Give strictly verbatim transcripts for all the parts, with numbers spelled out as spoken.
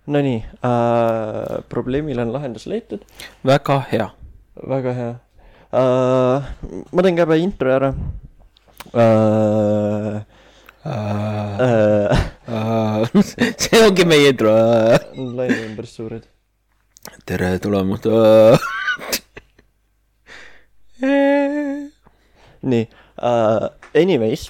No nii, äh, probleemil on lahendus leitud. Väga hea. Väga hea. Äh, ma teen käbe intro ära. Äh, Uh, äh, uh, see ongi meie intro. Laine on päris suured. Tere tulemast. Uh. Nii, uh, anyways.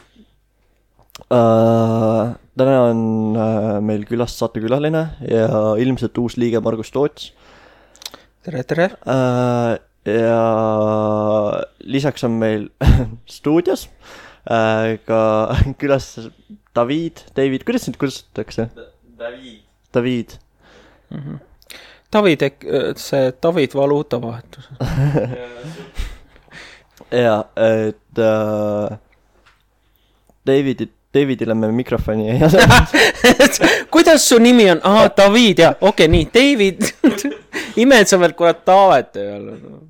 Uh, täna on uh, meil külas saatekülaline ja ilmselt uus liige Margus Toots. Tere, tere. Uh, ja lisaks on meil stuudios uh, ka külas David, David, kuidas sind kutsutakse? David. David. Mm-hmm. David, see David valuutavahetus. ja, et uh, Davidit, Davidile me mikrofoni ei ase. Kuidas su nimi on? Aha, David, jah. Okei, okay, nii, David. Imed sa veel kurat Taavet ei olnud.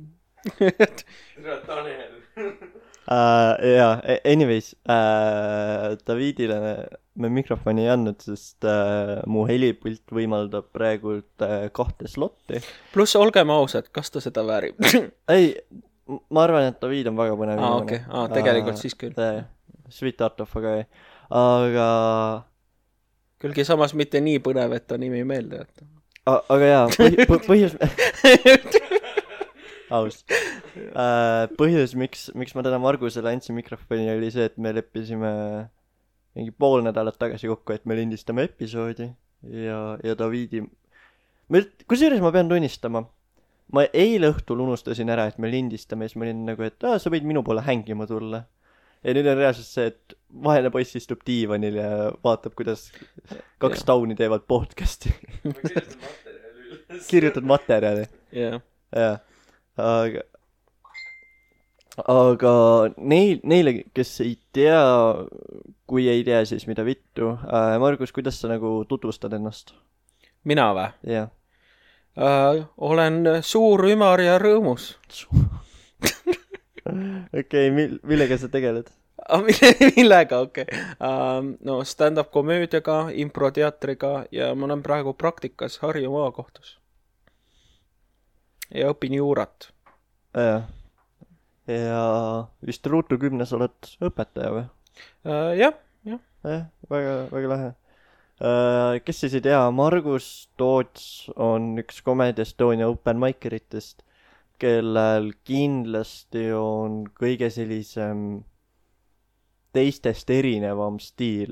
Tanel. Uh, jaa, anyways, uh, Davidile me, me mikrofoni ei andnud, sest uh, mu helipult võimaldab praegult uh, kahte slotti. Pluss olgem ausad, kas ta seda väärib? ei, ma arvan, et David on väga põnev. Aa, okei, okay. ah, tegelikult uh, siis küll. Uh, sweet art of, aga ei. Aga... Küllgi samas mitte nii põnev, et ta nimi meelde jätta. A, aga jaa, põh, põhjus... aus. Uh, põhjus, miks, miks ma täna Margusele andsin mikrofoni, oli see, et me leppisime mingi pool nädalat tagasi kokku, et me lindistame episoodi ja, ja Davidi... Kusjuures ma pean tunnistama, ma eile õhtul unustasin ära, et me lindistame ja siis ma olin nagu, et ah, sa võid minu poole hängima tulla. Ja nüüd on reaalselt see, et vahene poiss istub diivanil ja vaatab, kuidas kaks ja. Tauni teevad podcasti. Kirjutad materjali. Jah. Jah. Aga, aga neil, neile, kes ei tea, kui ei tea, siis mida vittu. Äh, Margus, kuidas sa nagu tutvustad ennast? Mina või? Jah. Uh, olen suur, ümar ja rõõmus. Okei, okay, mil, millega sa tegeled? Ah, millega, okei. Okay. Uh, no stand-up komöödiaga, improteatriga ja ma olen praegu praktikas Harju maakohtus. Ja õpin juurat. Ja, ja vist Ruutu kümnes oled õpetaja või? Uh, jah, jah. Jah, väga, väga lähe. Uh, kes siis ei tea, Margus Toots on üks Comedy Estonia open mikeritest, kellel kindlasti on kõige sellisem teistest erinevam stiil.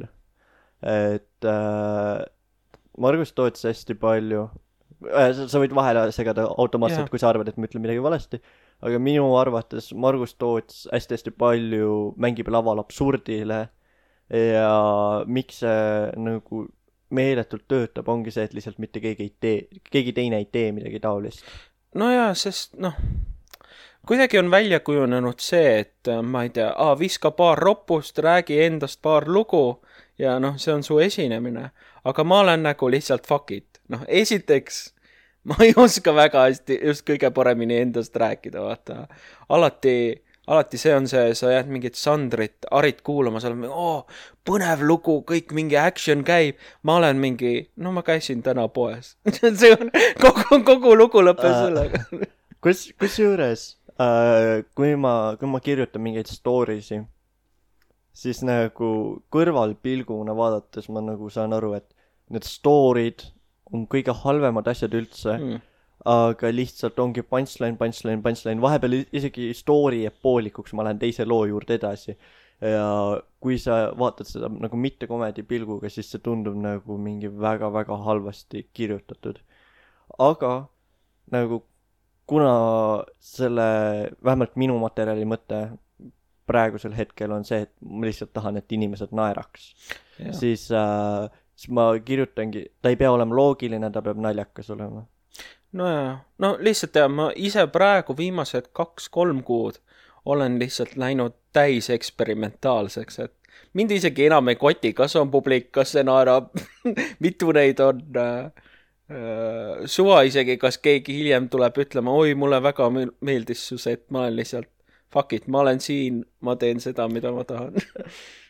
Et uh, Margus Toots hästi palju... sa võid vahele segada automaatselt, yeah. Kui sa arvad, et ma ütlen midagi valesti, aga minu arvates Margus Toots hästi-hästi palju mängib laval absurdile ja miks see nagu meeletult töötab, ongi see, et lihtsalt mitte keegi ei tee, keegi teine ei tee midagi taolist. No jaa, sest noh, kuidagi on välja kujunenud see, et ma ei tea, aa, viska paar roppust, räägi endast paar lugu ja noh, see on su esinemine, aga ma olen nagu lihtsalt fuck it. Noh, esiteks, ma ei oska väga hästi just kõige paremini endast rääkida, vaata. Alati, alati see on see, sa jääd mingit Sandrit, Arit kuulama, sa oled mingi, oo, põnev lugu, kõik mingi action käib. Ma olen mingi, no ma käisin täna poes. see on, kogu, kogu lugu lõppes uh, sellega. kus, kus juures, uh, kui, ma, kui ma kirjutan mingeid storiesi, siis nagu kõrvalpilguna vaadates ma nagu saan aru, et need storid on kõige halvemad asjad üldse, mm. aga lihtsalt ongi punchline, punchline, punchline. Vahepeal isegi story jääb poolikuks, ma lähen teise loo juurde edasi. Ja kui sa vaatad seda nagu mitte komedi pilguga, siis see tundub nagu mingi väga-väga halvasti kirjutatud. Aga nagu kuna selle, vähemalt minu materjali mõte praegusel hetkel on see, et ma lihtsalt tahan, et inimesed naeraks, ja. siis... Äh, siis ma kirjutangi, ta ei pea olema loogiline, ta peab naljakas olema. No jaa, no lihtsalt jah, ma ise praegu viimased kaks-kolm kuud olen lihtsalt läinud täis eksperimentaalseks, et mind isegi enam ei koti, kas on publik, kas see naerab, mitu neid on äh, äh, suva isegi, kas keegi hiljem tuleb ütlema, oi, mulle väga meeldis su set, ma olen lihtsalt fuck it, ma olen siin, ma teen seda, mida ma tahan.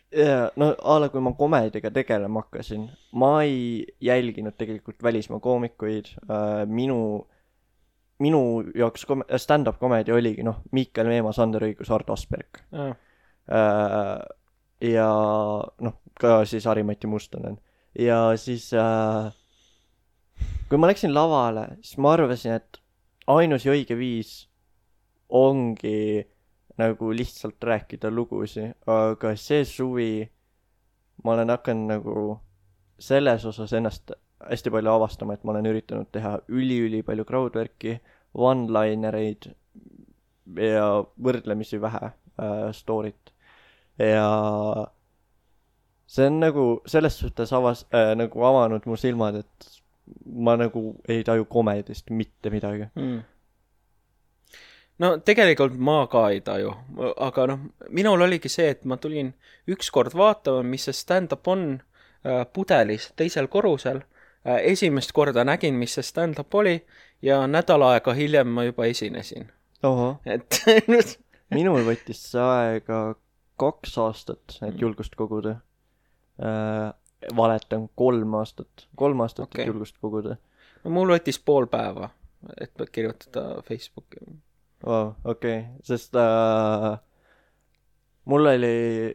ja no a la kui ma komediga tegelema hakkasin, ma ei jälginud tegelikult välismaa koomikuid äh,, minu minu jaoks kom- stand-up komedi oligi noh, Miikel Meemaa, Sander Õigus, Ardo Asperg Ah, äh, ja noh, ka siis Harri-Mati Mustonen ja siis äh, kui ma läksin lavale, siis ma arvasin, et ainus ja õige viis ongi nagu lihtsalt rääkida lugusi, aga see suvi ma olen hakanud nagu selles osas ennast hästi palju avastama, et ma olen üritanud teha üli-üli palju crowdwork'i, one-linereid ja võrdlemisi vähe äh, story't. Ja see on nagu selles suhtes avas, äh, nagu avanud mu silmad, et ma nagu ei taju komedist mitte midagi. mm. No tegelikult ma ka ei taju, aga noh, minul oligi see, et ma tulin ükskord vaatama, mis see stand-up on äh, pudelis teisel korrusel. Äh, esimest korda nägin, mis see stand-up oli ja nädal aega hiljem ma juba esinesin. Oho, Et minul võttis see aega kaks aastat, et julgust koguda. Äh, valetan kolm aastat, kolm aastat, Okei. et julgust koguda. no, mul võttis pool päeva, et kirjutada Facebooki. Wow, okei, okay. Sest äh, mul oli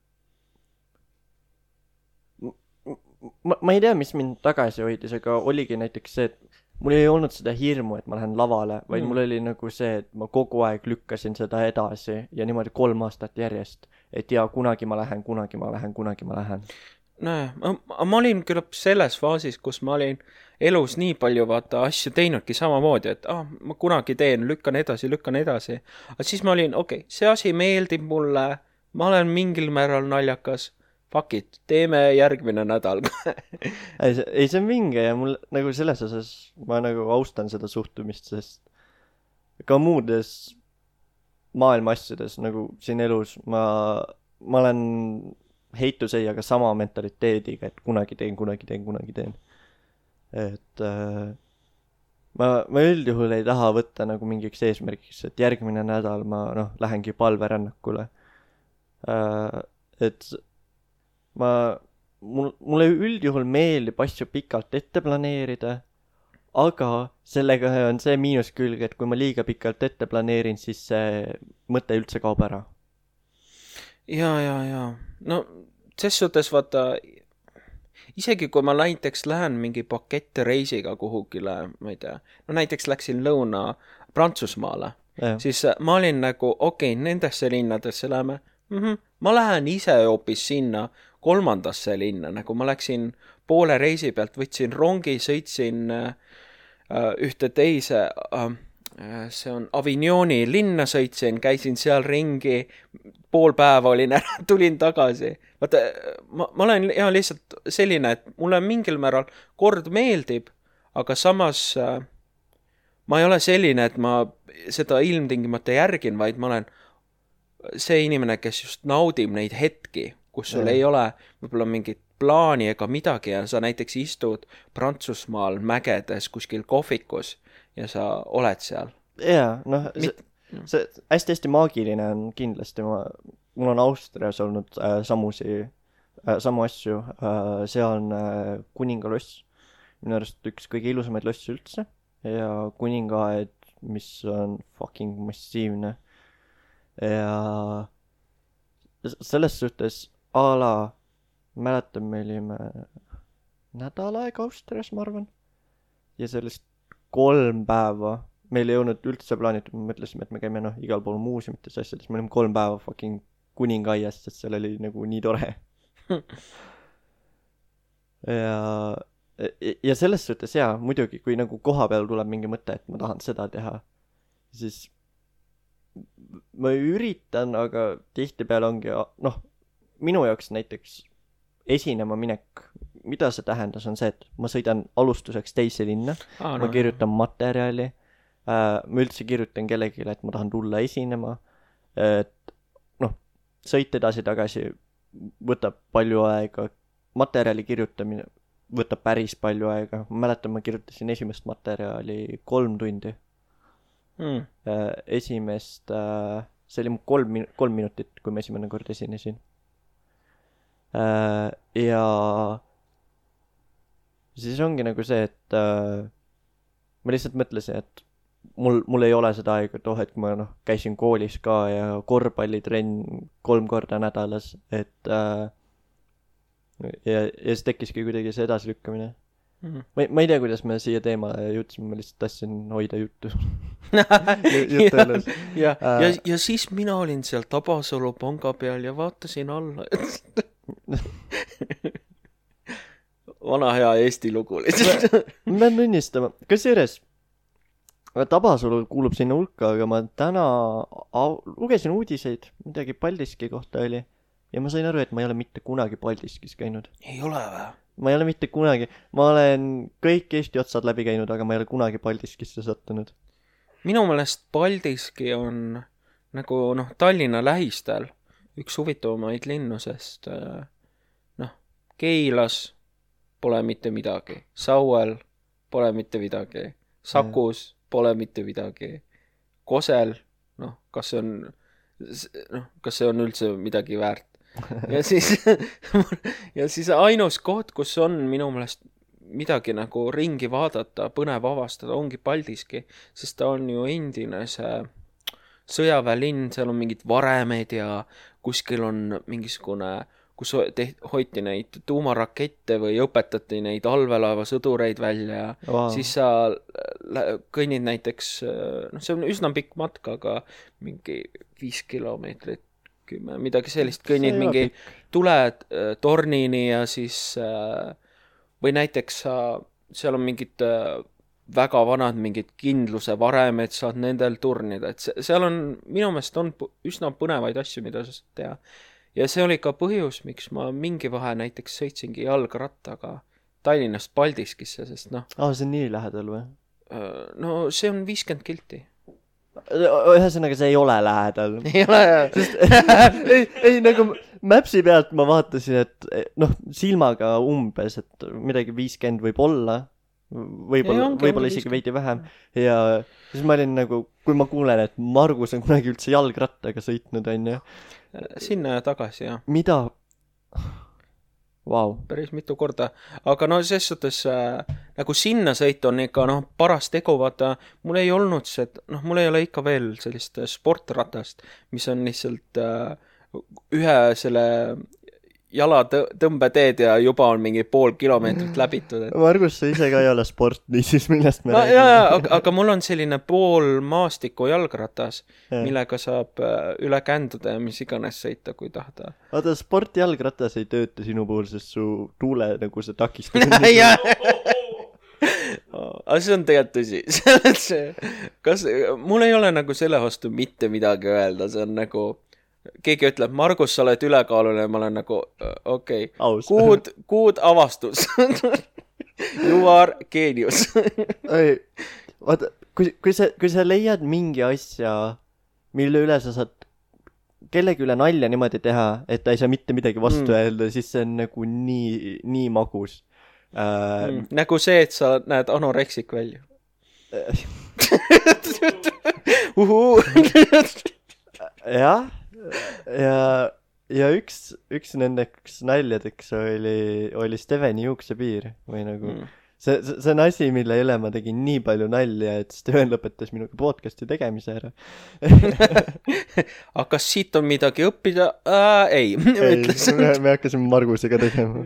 ma, ma ei tea, mis mind tagasi hoidis, aga oligi näiteks see, et mul ei olnud seda hirmu, et ma lähen lavale, vaid Mm. mul oli nagu see, et ma kogu aeg lükkasin seda edasi ja niimoodi kolm aastat järjest, et jaa, kunagi ma lähen, kunagi ma lähen, kunagi ma lähen. Nojah, ma, ma olin küll selles faasis, kus ma olin elus nii palju vaata asju teinudki samamoodi, et ah, ma kunagi teen, lükkan edasi, lükkan edasi. Aga siis ma olin, okei, okay, see asi meeldib mulle, ma olen mingil määral naljakas, fuck it, teeme järgmine nädal. ei, see, ei, see on vinge ja mul nagu selles osas ma nagu austan seda suhtumist, sest ka muudes maailma asjades nagu siin elus ma, ma olen heituseiaga sama mentaliteediga, et kunagi teen, kunagi teen, kunagi teen. Et äh, ma, ma üldjuhul ei taha võtta nagu mingiks eesmärgiks, et järgmine nädal ma noh, lähengi palverännakule. Äh, et ma, mul, mulle üldjuhul meeldib asju pikalt ette planeerida, aga sellega on see miinuskülg, et kui ma liiga pikalt ette planeerin, siis see mõte üldse kaob ära. ja, ja, ja. No, ses suhtes vaata, isegi kui ma näiteks lähen mingi paketreisiga kuhugile, ma ei tea, no näiteks läksin lõuna Prantsusmaale, Ja. siis ma olin nagu, okei, okay, nendesse linnadesse läheme, mm-hmm. ma lähen ise hoopis sinna kolmandasse linna, nagu ma läksin poole reisi pealt, võtsin rongi, sõitsin äh, ühte teise, äh, see on Avignoni linna, sõitsin, käisin seal ringi, pool päeva olin ära, tulin tagasi. Vaata, ma, ma olen ja lihtsalt selline, et mulle mingil määral kord meeldib, aga samas äh, ma ei ole selline, et ma seda ilmtingimata järgin, vaid ma olen see inimene, kes just naudib neid hetki, kus sul Ja. ei ole võib-olla mingit plaani ega midagi ja sa näiteks istud Prantsusmaal mägedes kuskil kohvikus ja sa oled seal. Jaa, noh, see, Mit- see hästi-hästi maagiline on kindlasti, ma, mul on Austrias olnud äh, samusi, äh, samu asju, äh, see on äh, kuningaloss, minu arust üks kõige ilusamaid lossi üldse ja kuningaaed, mis on fucking massiivne ja s- selles suhtes a la mäletan, me olime nädal aega Austrias, ma arvan, ja sellest kolm päeva meil ei olnud üldse plaanitud, me mõtlesime, et me käime noh, igal pool muuseumites asjades, me olime kolm päeva fucking kuningaias, sest seal oli nagu nii tore. ja, ja selles suhtes jaa, muidugi, kui nagu koha peal tuleb mingi mõte, et ma tahan seda teha, siis ma üritan, aga tihtipeale ongi, noh, minu jaoks näiteks esinema minek, mida see tähendas, on see, et ma sõidan alustuseks teise linna, Ah, ma kirjutan materjali, äh, ma üldse kirjutan kellelegi, et ma tahan tulla esinema, et noh, sõit edasi-tagasi võtab palju aega, materjali kirjutamine võtab päris palju aega, ma mäletan, ma kirjutasin esimest materjali kolm tundi, Mm. äh, esimest, äh, see oli mu kolm, min- kolm minutit, kui ma esimene kord esinesin. äh, ja siis ongi nagu see, et äh, ma lihtsalt mõtlesin, et mul, mul ei ole seda aega, et oh, et ma noh, käisin koolis ka ja korvpallitrenn kolm korda nädalas, et äh, ja, ja siis tekkiski kuidagi see edasilükkamine. Mm-hmm. Ma, ma ei tea, kuidas me siia teema jõudsime, ma lihtsalt tahtsin hoida juttu. juttu elus. Ja, ja, ja, ja siis mina olin seal Tabasalu panga peal ja vaatasin alla. Vana hea Eesti lugu lihtsalt. Ma pean tunnistama, kas seeres Tabasalu kuulub sinna hulka, aga ma täna au, lugesin uudiseid, midagi Paldiski kohta oli ja ma sain aru, et ma ei ole mitte kunagi Paldiskis käinud. Ei ole või? Ma ei ole mitte kunagi, ma olen kõik Eesti otsad läbi käinud, aga ma ei ole kunagi Paldiskisse sattunud. Minu meelest Paldiski on nagu noh, Tallinna lähistel üks huvitavamaid linnu, sest noh, Keilas pole mitte midagi, Sauel pole mitte midagi, Sakus ja. Pole mitte midagi, Kosel, noh, kas see on, noh, kas see on üldse midagi väärt. Ja siis, ja siis ainus koht, kus on minu meelest midagi nagu ringi vaadata, põnev avastada, ongi Paldiski, sest ta on ju endine see sõjaväelinn, seal on mingid varemed ja kuskil on mingisugune, kus teht, hoiti neid tuumarakette või õpetati neid allveelaeva sõdureid välja ja wow. Siis sa kõnnid näiteks, noh, see on üsna pikk matk, aga mingi viis kilomeetrit midagi sellist, kõnnid mingi tuletornini ja siis või näiteks seal on mingid väga vanad mingid kindluse varemed, saad nendel turnida, et seal on, minu meelest on üsna põnevaid asju, mida sa saad teha. Ja see oli ka põhjus, miks ma mingi vahe näiteks sõitsingi jalgrattaga Tallinnast Paldiskisse, sest noh. Ah, see on nii lähedal või? No see on viiskümmend kilti. Ühesõnaga, see ei ole lähedal. Ei ole, jah. ei, ei, nagu Mapsi pealt ma vaatasin, et noh, silmaga umbes, et midagi viiskümmend võib olla, võib-olla, võib-olla isegi veidi vähem. Ja siis ma olin nagu, kui ma kuulen, et Margus on kunagi üldse jalgrattaga sõitnud, on ju. Sinna ja tagasi, jah. Mida? Wow. Päris mitu korda. Aga no ses suhtes äh, nagu sinna sõit on ikka noh, paras tegu, vaata, mul ei olnud see, noh, mul ei ole ikka veel sellist sportratast, mis on lihtsalt äh, ühe selle jala tõmbeteed ja juba on mingi pool kilomeetrit läbitud. Et... Margus, sa ise ka ei ole sport, nii siis millest me no, räägime. Jaa, aga, aga mul on selline pool maastiku jalgratas, ja. Millega saab üle känduda ja mis iganes sõita, kui tahta. Vaata, sport jalgratas ei tööta sinu puhul, sest su tuule nagu see takistab. Jaa, aga see on tegelikult tõsi. Kas, mul ei ole nagu selle vastu mitte midagi öelda, see on nagu... Keegi ütleb, Margus, sa oled ülekaaluline, ma olen nagu, okei, okay. Good, good avastus. You are genius. Ei, vaata, kui, kui, sa, kui sa leiad mingi asja, mille üle sa saad kellegi üle nalja niimoodi teha, et ta ei saa mitte midagi vastu mm. öelda, siis see on nagu nii, nii magus. Äh... Mm. Nagu see, et sa näed anoreksik välja. Uhuu. Jah. Ja, ja üks, üks nendeks naljadeks oli, oli Steveni juuksepiir või nagu mm. see, see, see on asi, mille üle ma tegin nii palju nalja, et Steven lõpetas minuga podcasti tegemise ära. Aga kas siit on midagi õppida? Äh, ei, ei me, me hakkasime Margusega tegema.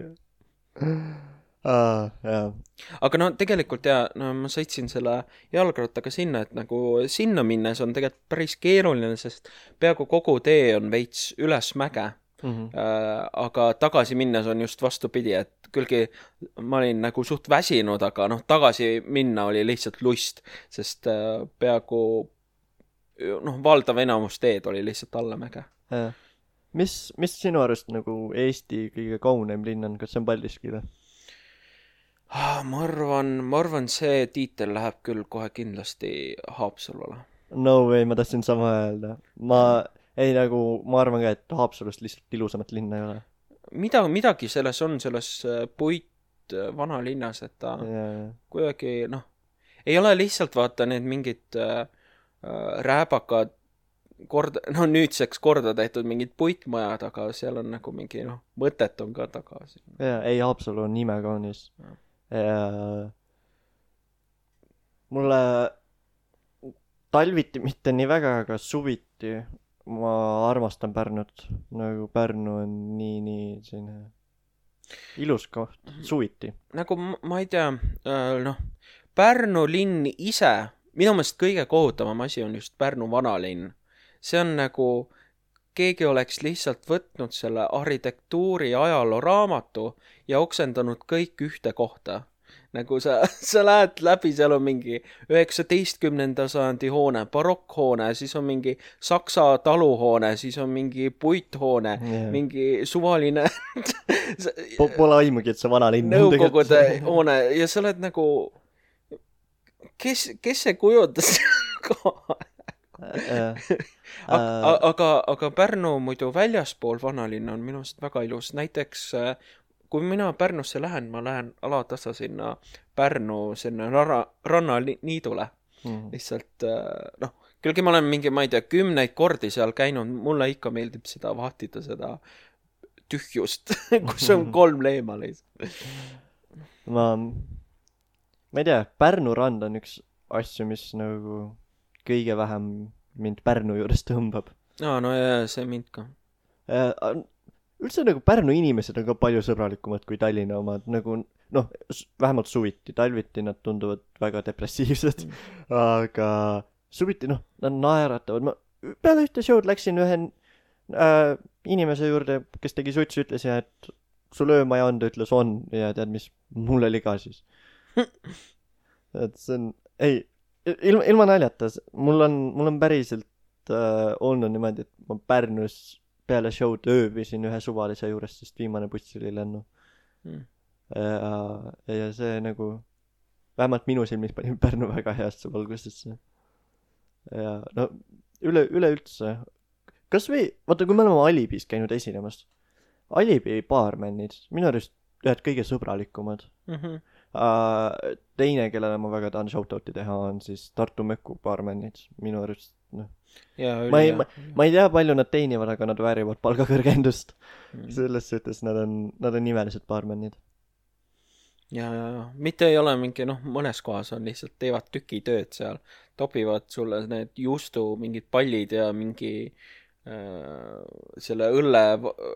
Ah, jah. Aga no tegelikult ja no ma sõitsin selle jalgrattaga sinna, et nagu sinna minnes on tegelikult päris keeruline, sest peaaegu kogu tee on veits üles mäge. Mm-hmm. Äh, aga tagasi minnes on just vastupidi, et külgi ma olin nagu suht väsinud, aga noh, tagasi minna oli lihtsalt lust, sest äh, peaaegu noh, valdav enamus teed oli lihtsalt alla mäge. Ja. Mis, mis sinu arust nagu Eesti kõige kaunem linn on, kas see on Paldiski või? Ah, ma arvan, ma arvan, see tiitel läheb küll kohe kindlasti Haapsalule. No way, ma tahtsin sama öelda. Ma ei nagu, ma arvan ka, et Haapsalust lihtsalt ilusamat linna ei ole. Mida, midagi selles on, selles puit vana linnas, et ta yeah. kuidagi, noh, ei ole lihtsalt vaata need mingid äh, rääbakad korda, no nüüdseks korda tehtud mingid puitmajad, aga seal on nagu mingi, noh, mõtet on ka taga. jaa, ei, Haapsalu on imekaunis. Ja... mulle talviti mitte nii väga, aga suviti ma armastan Pärnut. Nagu Pärnu on nii, nii selline ilus koht, suviti. Nagu ma ei tea, noh, Pärnu linn ise, minu meelest kõige kohutavam asi on just Pärnu vanalinn. See on nagu, keegi oleks lihtsalt võtnud selle arhitektuuri ajaloo raamatu ja oksendanud kõik ühte kohta. Nagu sa, sa lähed läbi, seal on mingi üheksateistkümnenda sajandi hoone, barokkhoone, siis on mingi saksa taluhoone, siis on mingi puithoone, yeah. mingi suvaline Pole aimugi, et see vana linn nõukogude hoone ja sa oled nagu, kes, kes see kujutas aga, aga, aga Pärnu muidu väljaspool vanalinna on minust väga ilus. Näiteks kui mina Pärnusse lähen, ma lähen alatasa sinna Pärnu sinna rara, rannaniidule. Mm. Lihtsalt, noh, küllgi ma olen mingi, ma ei tea, kümneid kordi seal käinud, mulle ikka meeldib seda vahtida, seda tühjust, kus on kolm leema lihtsalt. Ma, ma ei tea, Pärnu rand on üks asju, mis nagu kõige vähem mind Pärnu juures tõmbab. No, no ja see mind ka. Üldse nagu Pärnu inimesed on ka palju sõbralikumad kui Tallinna omad, nagu, noh, vähemalt suviti, talviti nad tunduvad väga depressiivsed, mm. aga suviti, noh, nad naeratavad. Ma peale ühte showd läksin ühe äh, inimese juurde, kes tegi sutsi, ütles ja, et sul ööma ei anda, ütles on ja tead, mis mul oli ka siis. Et see on, ei, ilma, ilma naljata, mul on, mul on päriselt äh, olnud niimoodi, et ma Pärnus peale showd ööbisin ühe suvalise juures, sest viimane buss oli lennu. Mm. Ja, ja see nagu, vähemalt minu silmis panin Pärnu väga heasse valgusesse. Ja no, üle, üle üldse. Kas või, vaata, kui me oleme Alibis käinud esinemas, Alibi baarmennid, minu arust ühed kõige sõbralikumad. Mm-hmm. Uh, teine, kellele ma väga tahan shoutouti teha, on siis Tartu Möku baarmennid, minu arust, noh. Ja, ma, ei, ma, ma ei tea, palju nad teenivad, aga nad väärivad palgakõrgendust. Mm. Selles suhtes nad on, nad on nimelised baarmennid. Ja, ja, ja. Mitte ei ole mingi, noh, mõnes kohas on lihtsalt teevad tükitööd seal. Topivad sulle need juustu mingid pallid ja mingi äh, selle õlle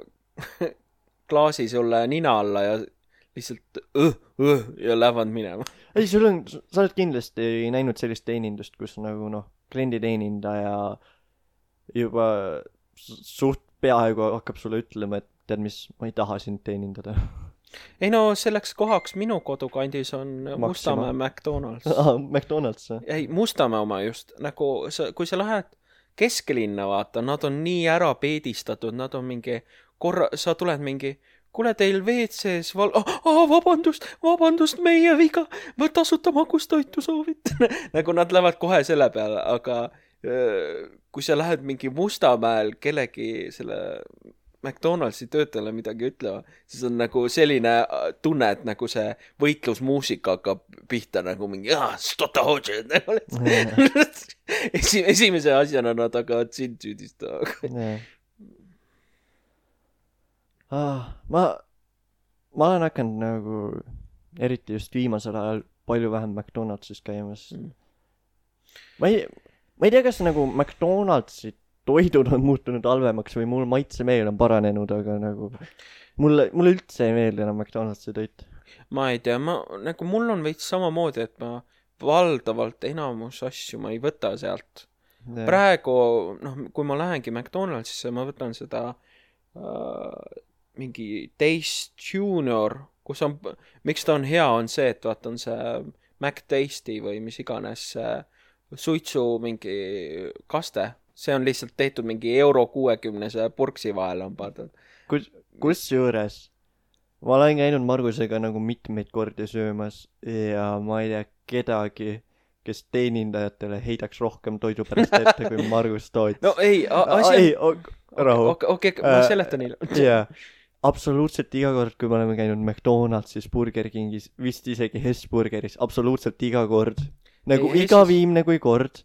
klaasi sulle nina alla ja lihtsalt õh, õh ja lähevad minema. Ei, sul on, sa oled kindlasti näinud sellist teenindust, kus nagu, noh, klienditeenindaja juba suht peaaegu hakkab sulle ütlema, et tead mis, ma ei taha sind teenindada. Ei no, selleks kohaks minu kodukandis on Maxima. Mustamäe McDonald's. Ah, McDonald's. Ei, Mustamäe oma just. Nagu, sa, kui sa lähed kesklinna vaata, nad on nii ära peedistatud, nad on mingi korra, sa tuled mingi kuule teil V C-s val... Ah, ah, vabandust, vabandust, meie viga. Ma tasuta magustoitu soovitan. Nagu nad lähevad kohe selle peale, aga öö, kui sa lähed mingi Mustamäel kellegi selle McDonald'si töötajale midagi ütlema, siis on nagu selline tunne, et nagu see võitlusmuusika hakkab pihta nagu mingi ah, stota hoodže. Esi, esimese asjana nad hakkavad sind süüdistama. Ah, ma, ma olen hakanud nagu eriti just viimasel ajal palju vähem McDonald'sis käimas. Mm. Ma ei, ma ei tea, kas nagu McDonald'si toidud on muutunud halvemaks või mul maitsemeel on paranenud, aga nagu mulle, mulle üldse ei meeldi enam McDonald'si toit. Ma ei tea, ma, nagu mul on veits samamoodi, et ma valdavalt enamus asju ma ei võta sealt. Ja. Praegu, noh, kui ma lähengi McDonald'sisse, ma võtan seda äh, mingi Taste Junior, kus on, miks ta on hea, on see, et vaat on see McTasty või mis iganes suitsu mingi kaste. See on lihtsalt tehtud mingi euro kuuekümnese purksi vahel on pandud. Kus, kus juures? Ma olen käinud Margusega nagu mitmeid kordi söömas ja ma ei tea kedagi, kes teenindajatele heidaks rohkem toidu pärast ette kui Margus toot. No ei, asi on... Ei, rahu. Okei, okay, okay, ma seletan niile. Jaa. Absoluutselt iga kord, kui me oleme käinud McDonald'sis, Burger Kingis, vist isegi Hesburgeris, absoluutselt iga kord. Nagu ei, iga Hessis... viimne kui kord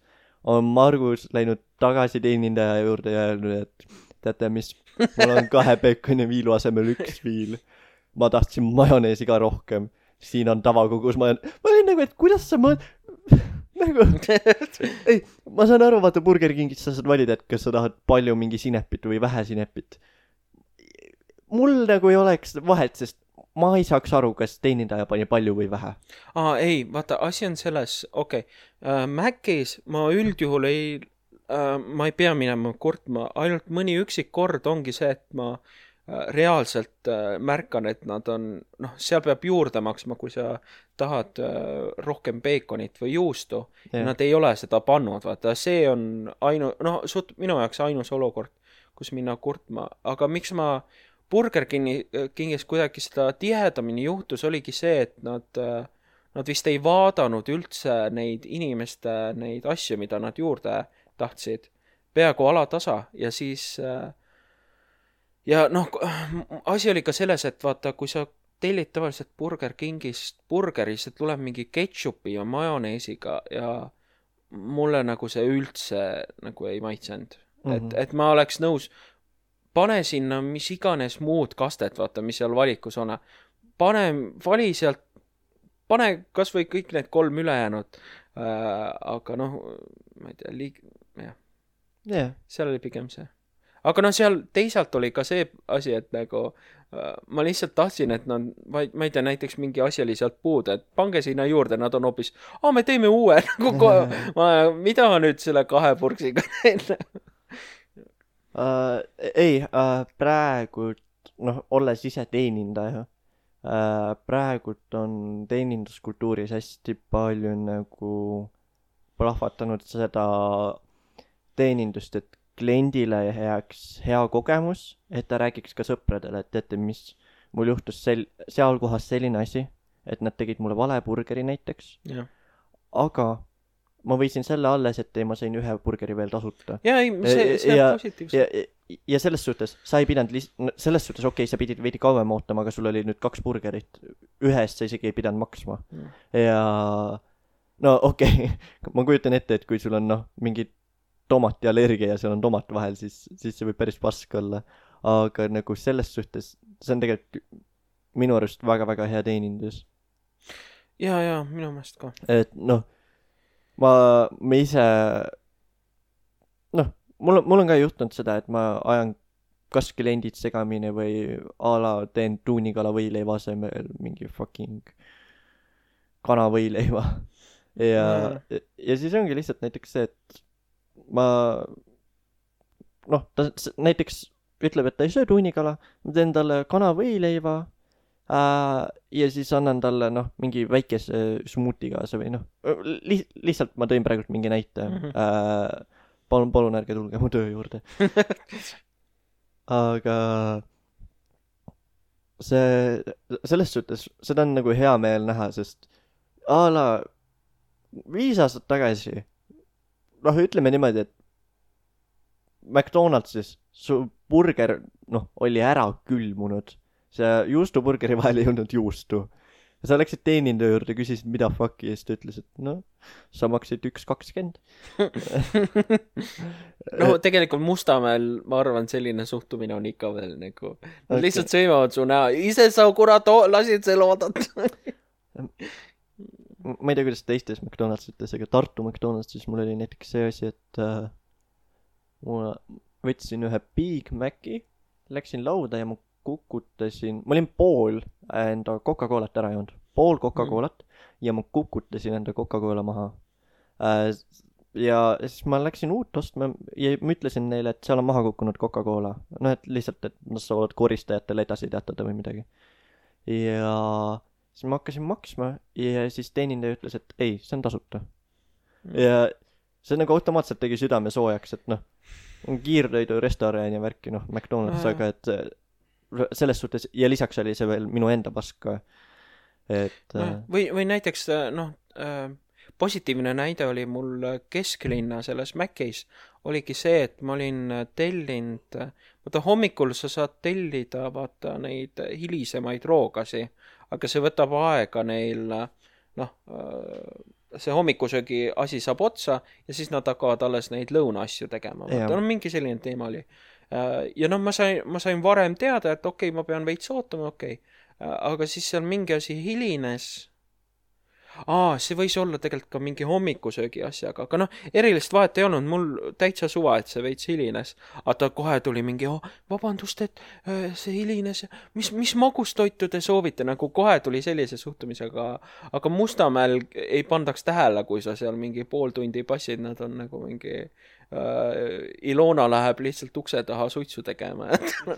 on Margus läinud tagasi teenindaja juurde ja öelnud, et teate mis, mul on kahe peekoni viilu asemel üks viil. Ma tahtsin majoneesi ka rohkem. Siin on tavakogus. Ma, ma olin nagu, et kuidas sa ma... nagu... ei, ma saan aru, vaata Burger Kingis sa saad valida, et kas sa tahad palju mingi sinepit või vähe sinepit. Mul nagu ei oleks vahet, sest ma ei saaks aru, kas teenindaja pani palju või vähe. Aa, ei, vaata, asi on selles, okei, okay. uh, Mac'is ma üldjuhul ei, uh, ma ei pea minema kurtma, ainult mõni üksik kord ongi see, et ma uh, reaalselt uh, märkan, et nad on, noh, seal peab juurde maksma, kui sa tahad uh, rohkem beekonit või juustu, ja nad ei ole seda pannud, vaata, see on ainu, noh, suht minu jaoks ainus olukord, kus minna kurtma, aga miks ma Burger Kingis kuidagi seda tihedamini juhtus, oligi see, et nad, nad vist ei vaadanud üldse neid inimeste, neid asju, mida nad juurde tahtsid, peaaegu alatasa ja siis ja noh, asi oli ka selles, et vaata, kui sa tellid tavaliselt Burger Kingist burgeri, see tuleb mingi ketšupi ja majoneesiga ja mulle nagu see üldse nagu ei maitsenud, mm-hmm. et, et ma oleks nõus pane sinna mis iganes muud kastet, vaata, mis seal valikus on. Pane, vali sealt, pane kas või kõik need kolm ülejäänud, äh, aga noh, ma ei tea, liig... jah. Yeah. Seal oli pigem see. Aga noh, seal teisalt oli ka see asi, et nagu äh, ma lihtsalt tahtsin, et nad, ma ei tea, näiteks mingi asi oli sealt puudu, et pange sinna juurde, nad on hoopis, aa, me teeme uue, nagu kohe, ma, mida ma nüüd selle kahe purksiga teen? Uh, ei, uh, praegult, noh, olles ise teenindaja, uh, praegult on teeninduskultuuris hästi palju nagu plahvatanud seda teenindust, et kliendile jääks hea kogemus, et ta räägiks ka sõpradele, et teate, mis mul juhtus sel- seal kohas selline asi, et nad tegid mulle vale burgeri näiteks, ja. Aga ma võisin selle alles, et ma sain ühe burgeri veel tasuta. Ja, ei, see, see ja, on positiivselt. Ja, ja selles suhtes, sa ei pidanud, lis- selles suhtes, okei, okay, sa pidid veidi kauem ootama, aga sul oli nüüd kaks burgerit. Ühest sa isegi ei pidanud maksma. Mm. Ja, no okei, okay. Ma kujutan ette, et kui sul on, noh, mingi tomati allergia ja seal on tomat vahel, siis, siis see võib päris pask olla. Aga nagu selles suhtes, see on tegelikult minu arust väga-väga hea teenindus. Ja, ja, minu meelest ka. Et, noh, ma, ma ise, noh, mul, mul on ka juhtunud seda, et ma ajan kas kliendid segamini või a la teen tuunikala võileiva asemel mingi fucking kana võileiva. Ja, mm. ja siis ongi lihtsalt näiteks see, et ma, noh, ta näiteks ütleb, et ta ei söö tuunikala, ma teen talle kana võileiva, Uh, ja siis annan talle, noh, mingi väikese smuuti kaasa või noh, li- lihtsalt ma tõin praegult mingi näite. Mm-hmm. Uh, palun, palun ärge tulge mu töö juurde. Aga see, selles suhtes, seda on nagu hea meel näha, sest a la viis aastat tagasi, noh, ütleme niimoodi, et McDonaldsis su burger, noh, oli ära külmunud. See juustuburgeri vahel ei olnud juustu. Sa läksid teenindaja juurde, küsisid, mida fuck'i, ja siis ta ütles, et no, sa maksid üks kakskümmend. No tegelikult Mustamäel, ma arvan, selline suhtumine on ikka veel nagu. Nad okay. Lihtsalt sõimavad su näo. Ise sa kurat lasid selle oodata. Ma ei tea, kuidas teistes McDonaldsites, aga Tartu McDonaldsis mul oli näiteks see asi, et äh, ma võtsin ühe Big Maci, läksin lauda ja ma kukutasin, ma olin pool enda Coca-Colat ära joonud, pool Coca-Colat mm. ja ma kukutasin enda Coca-Cola maha. Äh, ja siis ma läksin uut ostma ja ma ütlesin neile, et seal on maha kukkunud Coca-Cola. No et lihtsalt, et nad saavad koristajatele edasi teatada või midagi. Ja siis ma hakkasin maksma ja siis teenindaja ütles, et ei, see on tasuta. Mm. Ja see nagu automaatselt tegi südame soojaks, et noh, kiirtoidu restoran ja värki, noh, McDonald's, mm. aga et selles suhtes, ja lisaks oli see veel minu enda pask ka, et no, või, või näiteks, noh, positiivne näide oli mul kesklinna selles Mac'is, oligi see, et ma olin tellinud, vaata hommikul sa saad tellida, vaata neid hilisemaid roogasi, aga see võtab aega neil, noh, see hommikusöögi asi saab otsa ja siis nad hakkavad alles neid lõunaasju tegema. No mingi selline teema oli. Ja no ma sain, ma sain varem teada, et okei, okay, ma pean veits ootama, okei. Okay. Aga siis seal mingi asi hilines. Aa, see võis olla tegelikult ka mingi hommikusöögi asjaga, aga noh, erilist vahet ei olnud, mul täitsa suva, et see veits hilines. Aga ta kohe tuli mingi, oh, vabandust, et see hilines, mis, mis magustoitu te soovite, nagu kohe tuli sellise suhtumisega, aga Mustamäel ei pandaks tähele, kui sa seal mingi pool tundi passid, nad on nagu mingi äh, Ilona läheb lihtsalt ukse taha suitsu tegema.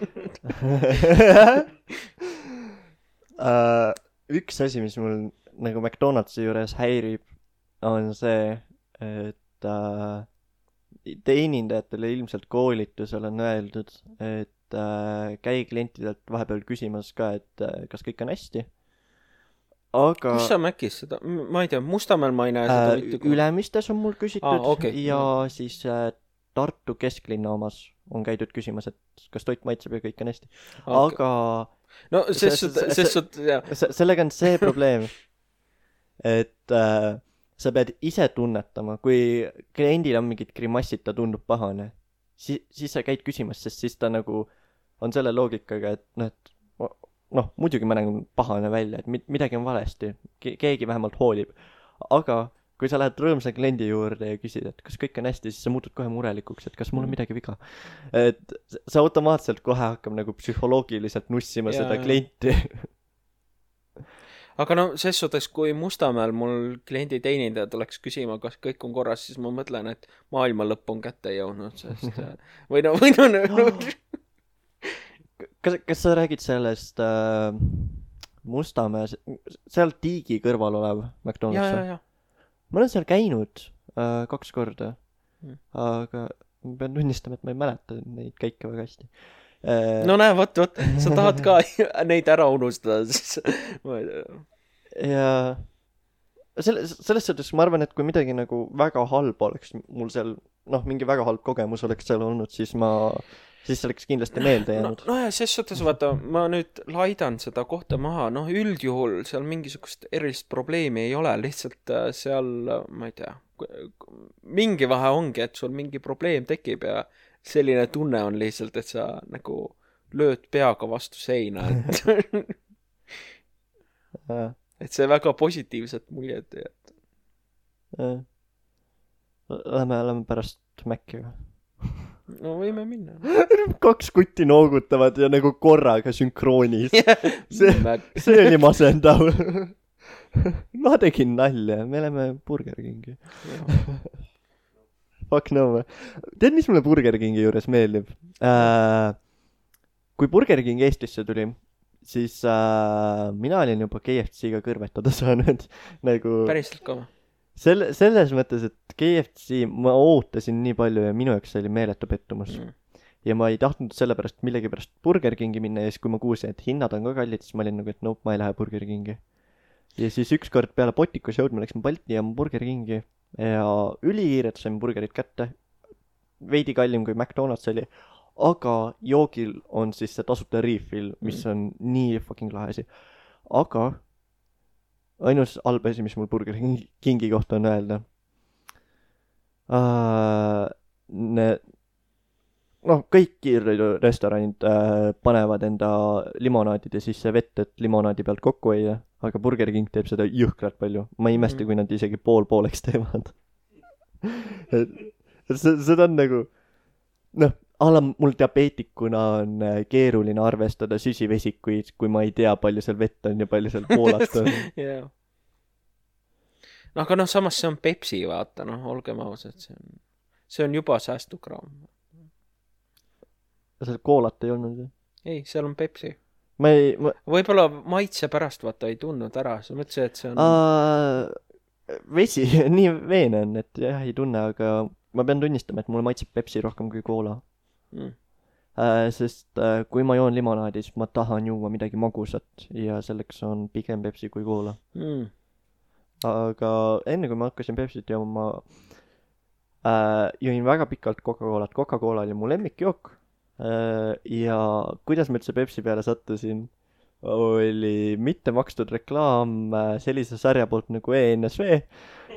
uh, üks asi, mis mul nagu McDonaldsi juures häirib, on see, et äh, teenindajatele ilmselt koolitusel on öeldud, et äh, käi klientidelt vahepeal küsimas ka, et äh, kas kõik on hästi. Aga kus sa Mäkis seda, ma ei tea, Mustamäel ma ei näe seda äh, mitte kui... Ülemistes on mul küsitud ah, okay. ja siis äh, Tartu kesklinna omas on käidud küsimas, et kas toit maitseb ja kõik on hästi. Okay. Aga no sest sud, sest sud, jah. Sellega on see probleem, et äh, sa pead ise tunnetama, kui kliendil on mingid grimassid, ta tundub pahane, si- siis sa käid küsimas, sest siis ta nagu on selle loogikaga, et noh, et noh, muidugi ma näen pahane välja, et midagi on valesti, Ke- keegi vähemalt hoolib, aga kui sa lähed rõõmsa kliendi juurde ja küsid, et kas kõik on hästi, siis sa muutud kohe murelikuks, et kas mul on midagi viga. Et sa automaatselt kohe hakkab nagu psühholoogiliselt nussima ja, seda klienti. Aga no, ses suhtes, kui Mustamäel mul kliendi teenindajad oleks küsima, kas kõik on korras, siis ma mõtlen, et maailma lõpp on kätte jõudnud, sest või no, või no, no. kas, kas sa räägid sellest äh, Mustamäe, seal Tiigi kõrval olev McDonald's? Ja, ja, ja. Ma olen seal käinud äh, kaks korda, hmm. aga ma pean tunnistama, et ma ei mäleta neid käike väga hästi. No näe, võt, võt, sa tahad ka neid ära unustada, siis ma ei tea. Ja selles, selles suhtes ma arvan, et kui midagi nagu väga halb oleks mul seal, noh, mingi väga halb kogemus oleks seal olnud, siis ma, siis see oleks kindlasti meelde jäänud. No, no ja ses suhtes, vaata, ma nüüd laidan seda kohta maha, noh, üldjuhul seal mingisugust erilist probleemi ei ole, lihtsalt seal, ma ei tea, mingi vahe ongi, et sul mingi probleem tekib ja selline tunne on lihtsalt, et sa nagu lööd peaga vastu seina. Et, et see väga positiivset muljet. Et... Lähme, lähme pärast Mäkki. No võime minna. Kaks kutti noogutavad ja nagu korraga sünkroonis. See, see oli masendav. Ma tegin nalja, me oleme Burger Kingi. Fuck no. Tead, mis mulle Burger Kingi juures meeldib? Äh, kui Burger King Eestisse tuli, siis äh, mina olin juba K F C-ga kõrvetada saanud. Nagu... Päriselt ka? Selle, selles mõttes, et K F C ma ootasin nii palju ja minu jaoks oli meeletu pettumus. Mm. Ja ma ei tahtnud sellepärast millegi pärast Burger Kingi minna ja siis kui ma kuulsin, et hinnad on ka kallid, siis ma olin nagu, et nope, ma ei lähe Burger Kingi. Ja siis ükskord peale Potikus jõud me läksime Balti ja Burger Kingi ja ülihiiret saime burgerit kätte, veidi kallim kui McDonald's oli, aga joogil on siis see tasuta refill, mis on nii fucking lahesi. Aga ainus halb asi, mis mul Burger Kingi kohta on öelda, uh, ne, noh, kõik restoranid uh, panevad enda limonaadide sisse vett, et limonaadi pealt kokku hoida. Aga Burger King teeb seda jõhkralt palju. Ma ei imesta, kui nad isegi pool pooleks teevad. Seda on nagu, noh, ala mul diabeetikuna on keeruline arvestada süsivesikuid, kui ma ei tea, palju seal vett on ja palju seal poolat on. yeah. No aga noh, samas see on Pepsi, vaata, noh, olgem ausad, see on, see on juba säästukraam. Seal koolat ei olnud? Ei, seal on Pepsi. Ma ei, ma... Võib-olla maitse pärast vaata ei tundnud ära, sa mõtlesid, et see on uh, vesi, nii veene on, et jah, ei tunne, aga ma pean tunnistama, et mulle maitseb Pepsi rohkem kui koola mm. uh, sest uh, kui ma joon limonaadi, siis ma tahan juua midagi magusat ja selleks on pigem Pepsi kui koola mm. aga enne kui ma hakkasin Pepsit jooma, ma uh, jõin väga pikalt Coca-Colat. Coca-Cola oli mu lemmikjook. Ja kuidas ma üldse Pepsi peale sattusin, oli mitte makstud reklaam sellise sarja poolt nagu E N S V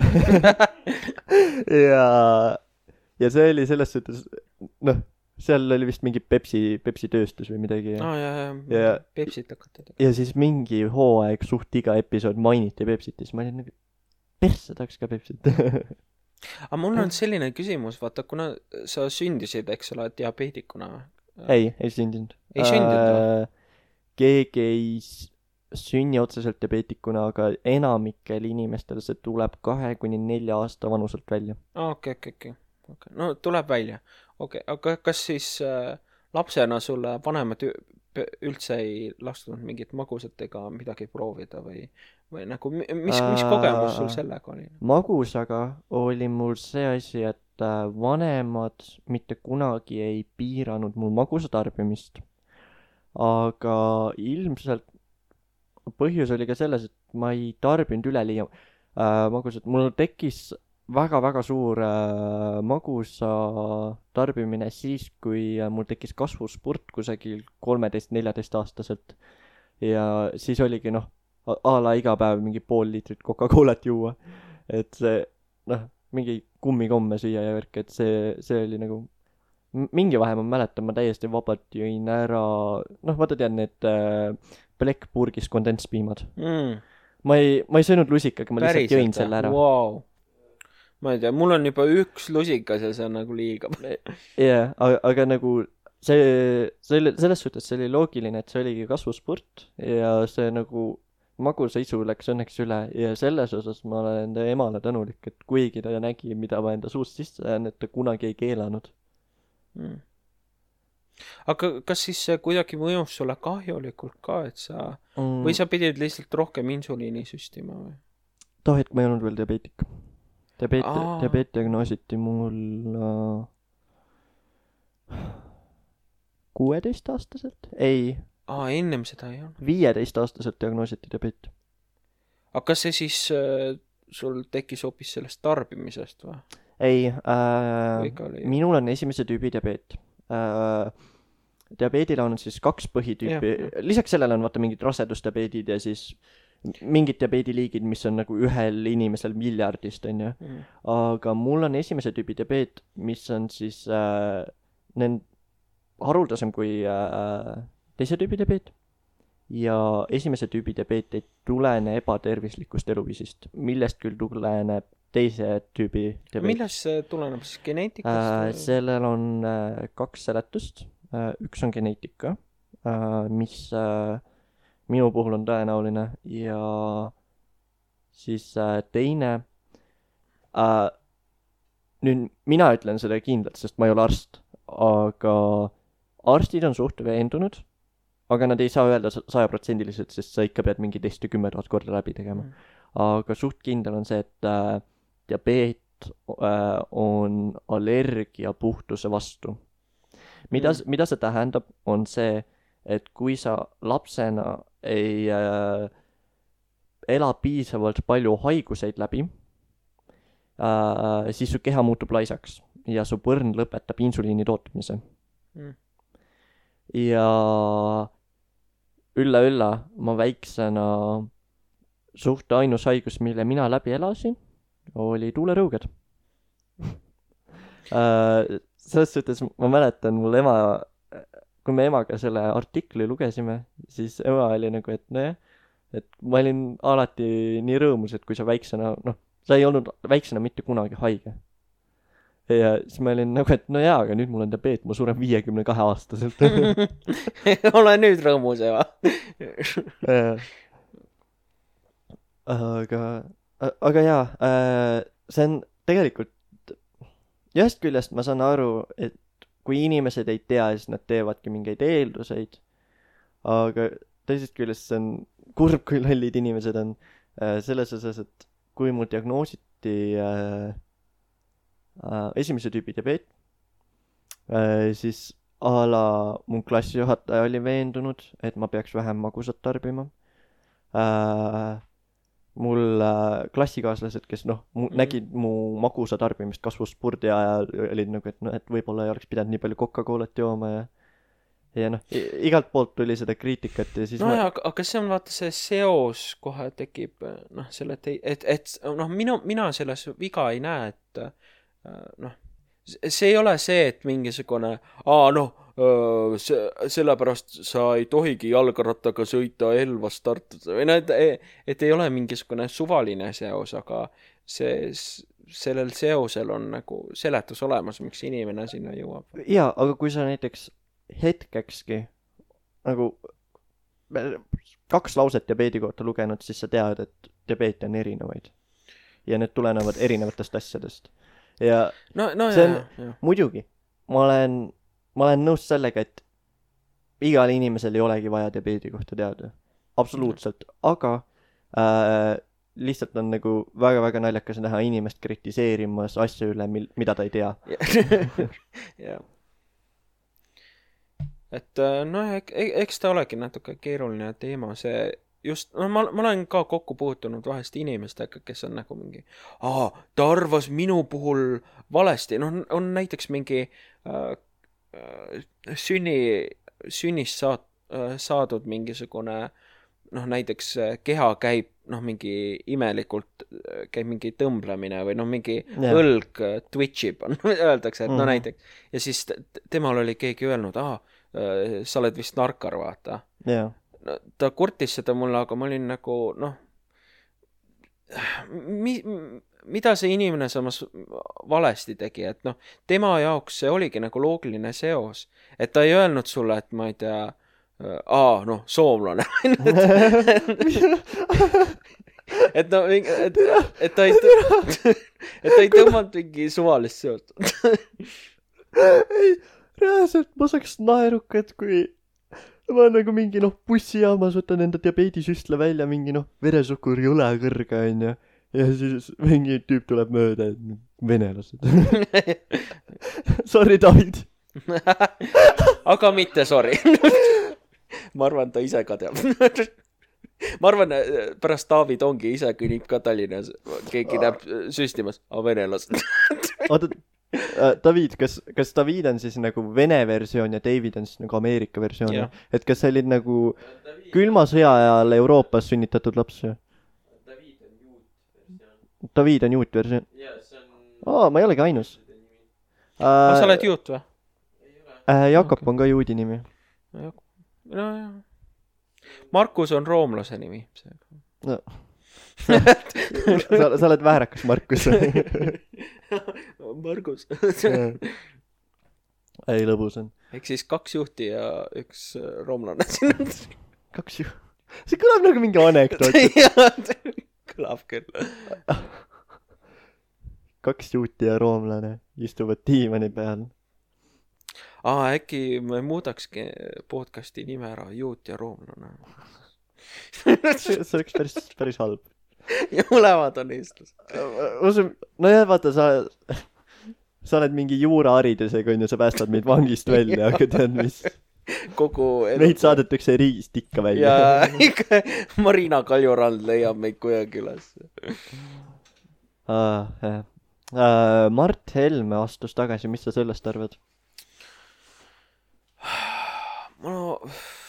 ja, ja see oli selles suhtes, noh, seal oli vist mingi Pepsi, Pepsi tööstus või midagi. Aa, ja, ja, ja, Pepsit hakata. Ja siis mingi hooaeg suht iga episood mainiti Pepsit ja siis ma olin nagu, persse tahaks ka Pepsit. Aga mul on selline küsimus, vaata, kuna sa sündisid, eks ole, diabeedikuna. Ei, ei sündinud. Ei sündinud või? Keegi ei sünni otseselt diabeetikuna, aga enamikel inimestel see tuleb kahe kuni nelja aasta vanuselt välja. Aa, okei, okei, okei. Okay. No tuleb välja. Okei, okay. Aga kas siis äh, lapsena sulle vanemad üldse ei lastud mingit magusat ega midagi proovida või, või nagu, mis, mis kogemus sul sellega oli? Magusaga oli mul see asi, et vanemad mitte kunagi ei piiranud mul magusa tarbimist. Aga ilmselt põhjus oli ka selles, et ma ei tarbinud üleliia äh, magusat. Mul tekkis väga-väga suur äh, magusa tarbimine siis, kui äh, mul tekkis kasvuspurt kusagil kolmeteist-neljateist aastaselt. Ja siis oligi, noh, a la iga päev mingi pool liitrit Coca-Colat juua. Et see, noh, mingi kummikomme süüa ja värk, et see, see oli nagu mingi vahe ma mäletan, ma täiesti vabalt jõin ära, noh, vaata tead need äh, plekkpurgis kondenspiimad. Mm. Ma ei, ma ei söönud lusikaga, ma lihtsalt jõin selle ära. Wow. Ma ei tea, mul on juba üks lusikas ja see on nagu liiga. yeah, aga, aga nagu see, see oli, selles suhtes see oli loogiline, et see oligi kasvuspurt ja see nagu magusaisu läks õnneks üle ja selles osas ma olen enda emale tänulik, et kuigi ta nägi, mida ma enda suust sisse jään, et ta kunagi ei keelanud. Hmm. Aga kas siis see kuidagi mõjus sulle kahjulikult ka, et sa mm. või sa pidid lihtsalt rohkem insuliini süstima või? Toh, et ma ei olnud veel diabeetik. Diabeet, diabeet diagnoositi mul uh, kuueteist aastaselt? Ei. Aa, ennem seda ei olnud. viieteist aastaselt diagnoositi diabeet. Aga kas see siis äh, sul tekkis hoopis sellest tarbimisest või? Ei, äh, minul on esimese tüübi diabeet. Äh, diabeedil on siis kaks põhitüüpi. Ja, ja. Lisaks sellele on vaata mingid rasedusdiabeedid ja siis mingid diabeediliigid, mis on nagu ühel inimesel miljardist, on ju. Mm. Aga mul on esimese tüübi diabeet, mis on siis äh, nend, haruldasem kui äh, teise tüübi diabeet. Ja esimese tüübi diabeet ei tulene ebatervislikust eluviisist, millest küll tuleneb teise tüübi diabeet. Millest see tuleneb siis geneetikast? Äh, sellel on äh, kaks seletust. Äh, üks on geneetika, äh, mis äh, minu puhul on tõenäoline ja siis äh, teine äh, nüüd mina ütlen seda kindlalt, sest ma ei ole arst, aga arstid on suht veendunud, aga nad ei saa öelda sajaprotsendiliselt, sest sa ikka pead mingi testi kümme tuhat korda läbi tegema. Mm. Aga suht kindel on see, et äh, diabeet äh, on allergia puhtuse vastu. Mida, mm. mida see tähendab, on see, et kui sa lapsena ei äh, ela piisavalt palju haiguseid läbi, äh, siis su keha muutub laisaks ja su põrn lõpetab insuliini tootmise. Mm. Ja ülla ülla ma väiksena suht ainus haigus, mille mina läbi elasin, oli tuulerõuged. äh, selles suhtes ma mäletan, mul ema, kui me emaga selle artikli lugesime, siis ema oli nagu, et nojah, et ma olin alati nii rõõmus, et kui sa väiksena, noh, sa ei olnud väiksena mitte kunagi haige. Ja siis ma olin nagu, et no jaa, aga nüüd mul on diabeet, ma suren viiekümne kahe aastaselt. Ole nüüd rõõmus, ema. aga, aga jaa, see on tegelikult, ühest küljest ma saan aru, et kui inimesed ei tea, siis nad teevadki mingeid eelduseid, aga teisest küljest see on kurb, kui lollid inimesed on selles osas, et kui mul diagnoositi äh, äh, esimese tüübi diabeet, äh, siis a la mun klassijuhataja oli veendunud, et ma peaks vähem magusat tarbima. Äh, mul äh, klassikaaslased, kes noh, mu, mm. nägid mu magusa tarbimist kasvuspurdi ajal, olid nagu, et, no, et võib-olla ei oleks pidanud nii palju Coca-Colat jooma ja, ja noh, igalt poolt tuli seda kriitikat ja siis no ma... ja, aga see on vaata see seos kohe tekib, noh, selle, et, et, et noh, minu, mina selles viga ei näe, et noh, see ei ole see, et mingisugune, aa noh, see, sellepärast sa ei tohigi jalgrattaga sõita Elvast Tartusse või noh, et, et ei ole mingisugune suvaline seos, aga see, sellel seosel on nagu seletus olemas, miks inimene sinna jõuab. Jaa, aga kui sa näiteks hetkekski nagu kaks lauset diabeedi kohta lugenud, siis sa tead, et diabeete on erinevaid. Ja need tulenevad erinevatest asjadest. Ja no, no see on, jah, jah. muidugi, ma olen, ma olen nõus sellega, et igal inimesel ei olegi vaja diabeedi kohta teada. Absoluutselt. Aga äh, lihtsalt on nagu väga-väga naljakas näha inimest kritiseerimas asja üle, mil, mida ta ei tea. Jah. Et noh, eks ta olegi natuke keeruline teema, see just, no ma, ma olen ka kokku puutunud vahest inimestega, kes on nagu mingi, aa, ta arvas minu puhul valesti, noh, on näiteks mingi äh, sünni, sünnist saad, äh, saadud mingisugune, noh, näiteks keha käib, noh, mingi imelikult käib mingi tõmblemine või noh, mingi yeah. õlg twitchib, öeldakse, et mm-hmm. no näiteks, ja siis temal oli keegi öelnud, aa, sa oled vist narkar, vaata. Yeah. No, ta kurtis seda mulle, aga ma olin nagu, noh, mi, mida see inimene samas valesti tegi, et noh, tema jaoks see oligi nagu loogiline seos, et ta ei öelnud sulle, et ma ei tea, aa, noh, soomlane. et no, et, et ta ei, et ta ei tõmmanud mingi suvalist seost. ei, reaalselt ma saaks naerukad, kui ma nagu mingi, noh, bussijaamas võtan enda diabeedisüstle välja, mingi, noh, veresukur ei ole kõrge, on ju. Ja siis mingi tüüp tuleb mööda, et venelased. Sorry, David. aga mitte sorry. ma arvan, ta ise ka teab. ma arvan, pärast David ongi ise kõnnib ka Tallinnas, keegi näeb süstimas, a venelased. Oota, David, kas, kas David on siis nagu Vene versioon ja David on siis nagu Ameerika versioon? Yeah. Et kas see olid nagu külma sõja ajal Euroopas sünnitatud laps? David on juut-versioon. David on juut-versioon? Jaa, see on... Aa, ma ei olegi ainus. Uh, sa oled juut või? Uh, Jakob okay. on ka juudi nimi. No jah. Markus on roomlase nimi. No. sa, sa oled väärakas Markus. Margus. ei, lõbus on. Ehk siis kaks juhti ja üks roomlane. kaks juhti? See kõlab nagu mingi anekdoot. kõlab küll. kaks juhti ja roomlane istuvad diivani peal. Aa, äkki me muudakski podcasti nime ära, juut ja roomlane. see oleks päris, päris halb. ja mõlemad on eestlased. no jah, vaata, sa sa oled mingi juuraharidusega, on ju, sa päästad meid vangist välja, aga tead mis, kogu elu... meid saadetakse riigist ikka välja. ja ikka Marina Kaljurand leiab meid kuidagi üles. ah, jah. Uh, Mart Helme astus tagasi, mis sa sellest arvad? no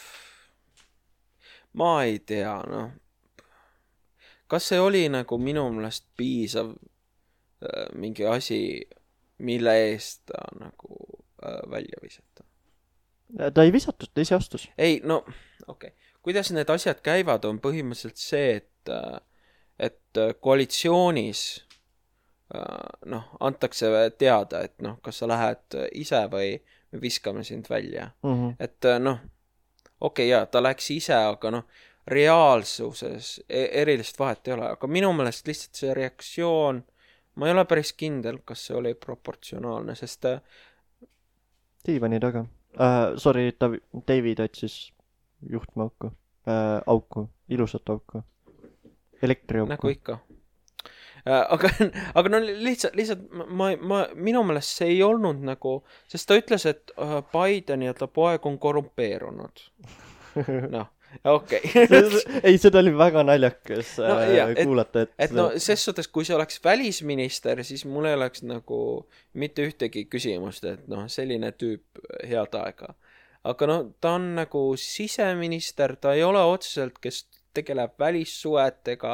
ma ei tea, noh. Kas see oli nagu minu meelest piisav äh, mingi asi, mille eest ta nagu äh, välja visata? Ta ei visatud, ta ise astus. Ei, no, okei okay.. Kuidas need asjad käivad, on põhimõtteliselt see, et, et koalitsioonis äh, noh, antakse teada, et noh, kas sa lähed ise või me viskame sind välja. Mm-hmm. Et noh, okei okay, jaa, ta läks ise, aga noh, reaalsuses erilist vahet ei ole, aga minu meelest lihtsalt see reaktsioon, ma ei ole päris kindel, kas see oli proportsionaalne, sest diivani taga. Uh, sorry, David otsis juhtmeauku. Uh, auku, ilusat auku. Elektriauku. Nagu ikka. Uh, aga, aga no lihtsalt, lihtsalt ma, ma, minu meelest see ei olnud nagu, sest ta ütles, et uh, Biden ja ta poeg on korrumpeerunud. Noh. okei okay. ei, seda oli väga naljakas no, jah, kuulata, et... et no, ses suhtes, kui see oleks välisminister, siis mul ei oleks nagu mitte ühtegi küsimust, et noh, selline tüüp head aega. aga no ta on nagu siseminister, ta ei ole otseselt, kes tegeleb välissuetega.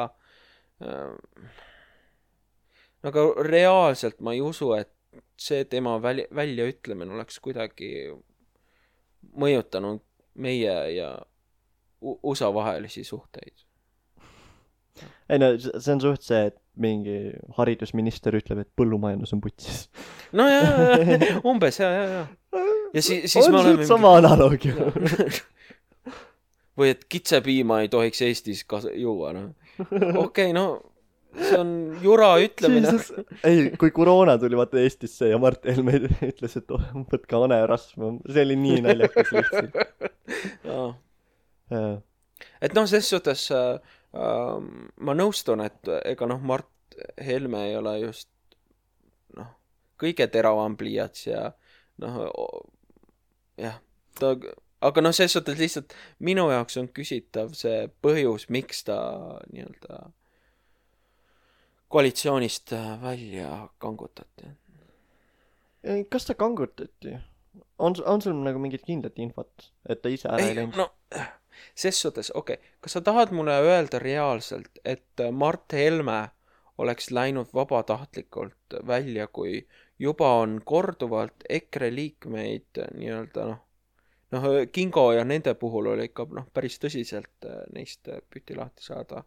Aga reaalselt ma ei usu, et see tema väl- väljaütlemine oleks kuidagi mõjutanud meie ja U S A vahelisi suhteid. Ei no see on suht see, et mingi haridusminister ütleb, et põllumajandus on putsis. No ja, ja, umbes, ja, ja, ja. Ja si siis on me oleme... suht sama mingi... analoogi. Või et kitsepiima ei tohiks Eestis kas juua, no. Okei, okay, no see on jura ütlemine. Ei, kui koroona tuli vaata Eestisse ja Mart Helme ütles, et oh, võtke hanerasva. See oli nii naljakas lihtsalt. Ja. Ja. Et noh, ses suhtes äh, äh, ma nõustun, et ega noh, Mart Helme ei ole just noh, kõige teravam pliiats ja noh, jah, ta, aga noh, ses suhtes lihtsalt minu jaoks on küsitav see põhjus, miks ta nii-öelda koalitsioonist välja kangutati. Kas ta kangutati? On, on sul nagu mingit kindlat infot, et ta ise ära ei, ei läinud? No, ses suhtes, okei. Okay. Kas sa tahad mulle öelda reaalselt, et Mart Helme oleks läinud vabatahtlikult välja, kui juba on korduvalt EKRE liikmeid nii-öelda noh, noh, Kingo ja nende puhul oli ikka noh, päris tõsiselt neist püti lahti saada.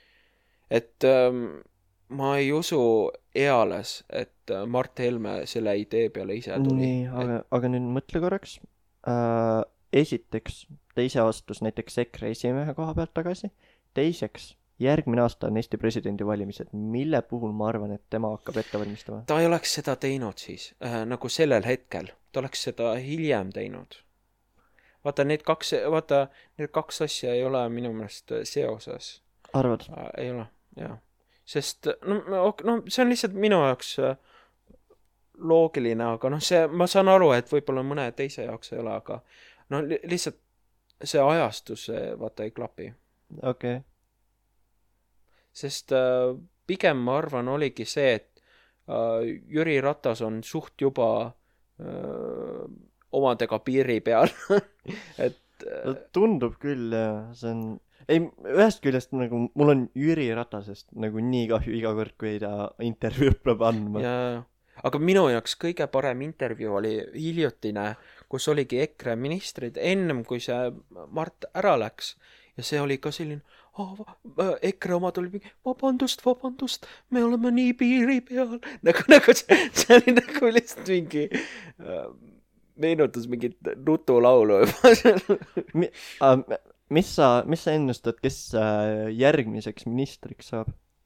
Et ähm, ma ei usu eales, et Mart Helme selle idee peale ise tuli. Nii, aga, et... aga nüüd mõtle korraks. Äh, esiteks, ta ise astus näiteks EKRE esimehe koha pealt tagasi. Teiseks, järgmine aasta on Eesti presidendi valimised, mille puhul ma arvan, et tema hakkab ette valmistama. Ta ei oleks seda teinud siis, äh, nagu sellel hetkel. Ta oleks seda hiljem teinud. Vaata, need kaks, vaata, need kaks asja ei ole minu meelest seoses. Arvad? Äh, ei ole, jah. Sest no, no see on lihtsalt minu jaoks loogiline, aga noh, see, ma saan aru, et võib-olla mõne teise jaoks ei ole, aga no li lihtsalt see ajastus vaata ei klapi. Okei. Okay. Sest äh, pigem ma arvan oligi see, et äh, Jüri Ratas on suht juba äh, omadega piiri peal. et äh, tundub küll, jah, see on... Ei, ühest küljest nagu mul on Jüri Ratasest nagu nii kahju iga kord, kui ta intervjuu peab andma. Ja, aga minu jaoks kõige parem intervjuu oli hiljutine, kus oligi EKRE ministrid ennem, kui see Mart ära läks. Ja see oli ka selline, oh, EKRE omad oli mingi, vabandust, vabandust, me oleme nii piiri peal. Nagu, nagu see, see oli nagu lihtsalt mingi... Äh, meenutus mingit nutulaulu. Mi, äh, mis, sa, mis sa ennustad, kes äh, järgmiseks ministriks saab?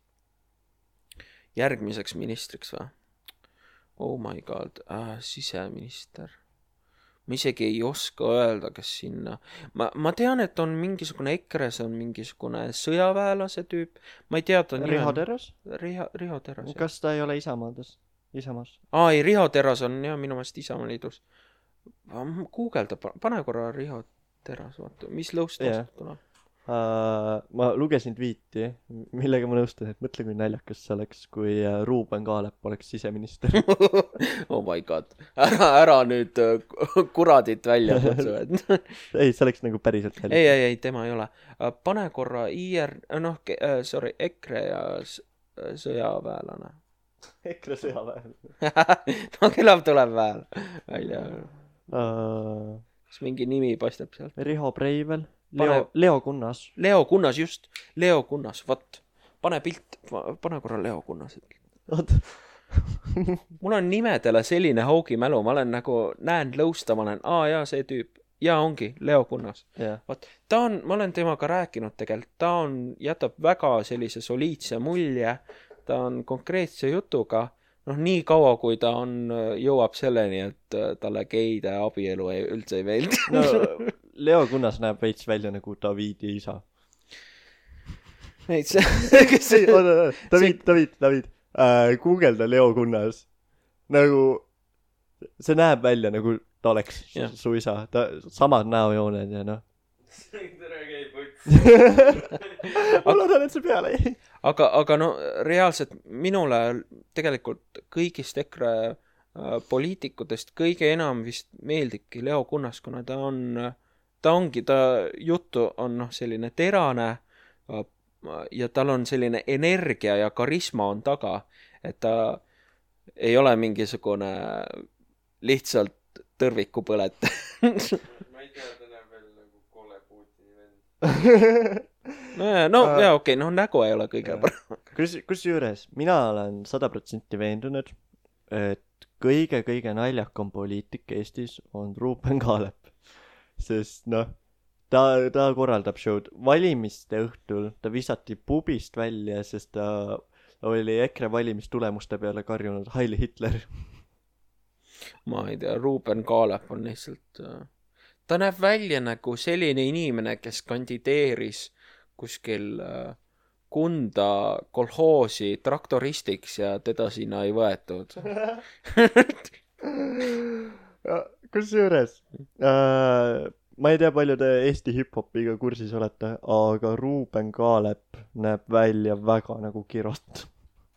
Järgmiseks ministriks või? Oh my god, äh, siseminister. Ma isegi ei oska öelda, kes sinna... Ma, ma tean, et on mingisugune EKRE-s on mingisugune sõjaväelase tüüp. Ma ei tea, ta on... Riho Terras? Riho, Riho Terras. Kas ta ei ole Isamaades? Isamaas? Aa, ei, Riho Terras on jah, minu meelest Isamaaliidus. Googelda, pane korra Riho Terras, vaata, mis lõust yeah. tuleb? Uh, ma lugesin tweeti, millega ma nõustun, et mõtle, kui naljakas see oleks, kui Ruuben Kaalep oleks siseminister. Oh my god, ära, ära nüüd kuradit välja kutsu. Ei, see oleks nagu päriselt naljakas. Ei, ei, ei, tema ei ole. Pane korra I R, noh, sorry, EKRE ja sõjaväelane. EKRE sõjaväelane. No küllap tuleb väel välja. Uh, kas mingi nimi paistab sealt? Riho Breivel, Leo, pane... Leo Kunnas. Leo Kunnas, just. Leo Kunnas, vat. Pane pilt, pane korra Leo Kunnas. Mul on nimedele selline haugi mälu, ma olen nagu, näen lõusta, ma olen, aa jaa, see tüüp. Jaa, ongi, Leo Kunnas. Yeah. Vat, ta on, ma olen temaga rääkinud tegelikult, ta on, jätab väga sellise soliidse mulje, ta on konkreetse jutuga. Noh, nii kaua, kui ta on, jõuab selleni, et talle geide abielu ei, üldse ei meeldi. No, Leo Kunnas näeb veits välja nagu Davidi isa. Neid see... David, David, David. Äh, Google'da Leo Kunnas. Nagu, see näeb välja nagu ta oleks ja. Su isa. Ta, samad näojooned ja noh. Tere käib võts. Ma loodan, et see peale ei. Aga, aga no reaalselt minule tegelikult kõigist EKRE poliitikutest kõige enam vist meeldibki Leo Kunnas, kuna ta on, ta ongi, ta juttu on noh, selline terane ja tal on selline energia ja karisma on taga, et ta ei ole mingisugune lihtsalt tõrviku põlet. Ma ei tea, ta näeb veel nagu kole Putini vend. no ja, no uh, ja okei, okay, no nägu ei ole kõige parem. kus, kusjuures mina olen sada protsenti veendunud, et kõige-kõige naljakam poliitik Eestis on Ruuben Kaalep. Sest noh, ta, ta korraldab show'd. Valimiste õhtul ta visati pubist välja, sest ta oli EKRE valimistulemuste peale karjunud Heil Hitler. Ma ei tea, Ruuben Kaalep on lihtsalt... Ta näeb välja nagu selline inimene, kes kandideeris kuskil Kunda kolhoosi traktoristiks ja teda sinna ei võetud. Kusjuures äh, ma ei tea, palju te Eesti hip-hopiga kursis olete, aga Ruuben Kaalep näeb välja väga nagu Kirot.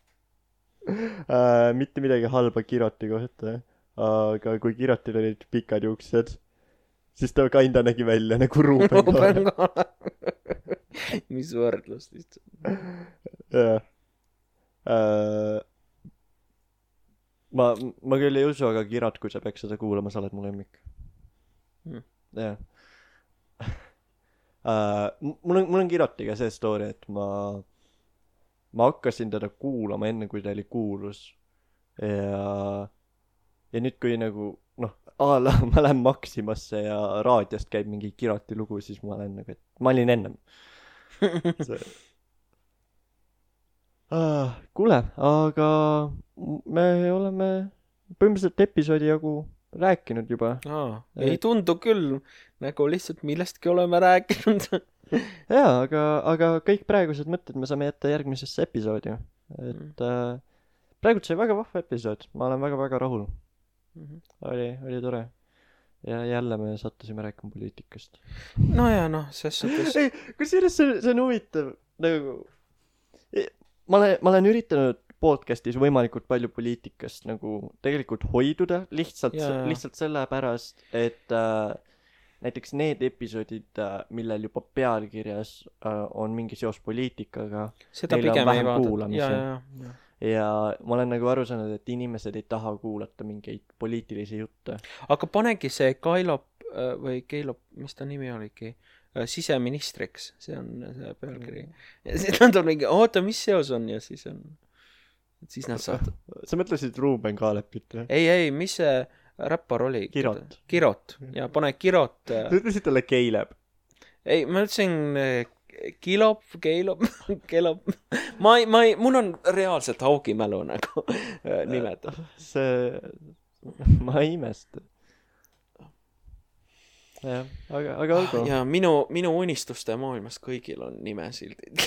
äh, mitte midagi halba Kiroti kohta, aga kui Kirotil olid pikad juuksed, siis ta kinda nägi välja nagu Ruuben Kaalep. Mis võrdlus lihtsalt. jah. Äh, ma, ma küll ei usu, aga Kirot, kui sa peaks seda kuulama, sa oled mu lemmik. Hmm. jah. Uh, mul on, mul on Kirotiga see story, et ma, ma hakkasin teda kuulama enne, kui ta oli kuulus. Ja, ja nüüd, kui nagu, noh, ala, ma lähen Maximasse ja raadiost käib mingi Kiroti lugu, siis ma olen nagu, et ma olin ennem. See... Ah, kuule, aga me oleme põhimõtteliselt episoodi jagu rääkinud juba. Aa, ei tundu küll, nagu lihtsalt millestki oleme rääkinud. jaa, aga, aga kõik praegused mõtted me saame jätta järgmisesse episoodi. Et mm. äh, praegult sai väga vahva episood, ma olen väga-väga rahul. Mm-hmm. Oli, oli tore. Ja jälle me sattusime rääkima poliitikast. No ja noh, ses suhtes... ei, kusjuures see, see on huvitav. Nagu... Ma olen, ma olen üritanud podcastis võimalikult palju poliitikast nagu tegelikult hoiduda. Lihtsalt, lihtsalt sellepärast, et äh, näiteks need episoodid, äh, millel juba pealkirjas äh, on mingi seos poliitikaga. Seda pigem ei vaadata. Ja, ja, ja. Ja ma olen nagu aru saanud, et inimesed ei taha kuulata mingeid poliitilisi jutte. Aga panegi see Kailop või Keilop, mis ta nimi oligi, siseministriks, see on see pealkiri. Ja siis nad on mingi, oota, mis seos on ja siis on, siis nad saavad. Sa mõtlesid Ruuben Kaalepit või? Ei, ei, mis see räppar oli? Kirot. Kirot, ja pane Kirot. Sa ütlesid talle Keileb. Ei, ma ütlesin Kilop, Keilop, Kelop. Ma ei, ma ei, mul on reaalselt haugimälu nagu nimed. See, ma ei imesta. jah, aga, aga olgu. Ja minu, minu unistuste maailmas kõigil on nimesildid.